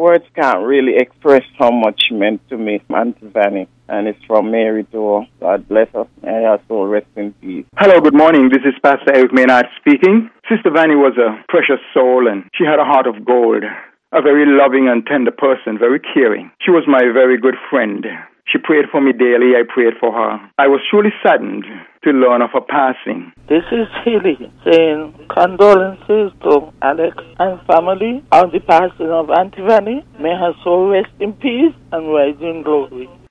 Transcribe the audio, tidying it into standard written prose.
Words can't really express how much she meant to me, Auntie Vanny. And it's from Mary Dore. God bless her. And her soul rest in peace. Hello, good morning. This is Pastor Eric Maynard speaking. Sister Vanny was a precious soul and she had a heart of gold. A very loving and tender person, very caring. She was my very good friend. She prayed for me daily. I prayed for her. I was truly saddened to learn of her passing. This is Hilly saying condolences to Alex and family on the passing of Auntie Vanny. May her soul rest in peace and rise in glory.